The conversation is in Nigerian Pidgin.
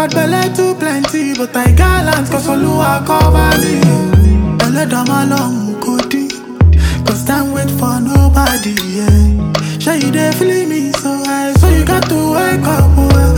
Bad belle too plenty, but I gallant cause Oluwa cover me. Belle down my long cody, cause time wait for nobody, yeah. Sure you dey feeling me so high, so you got to wake up, well.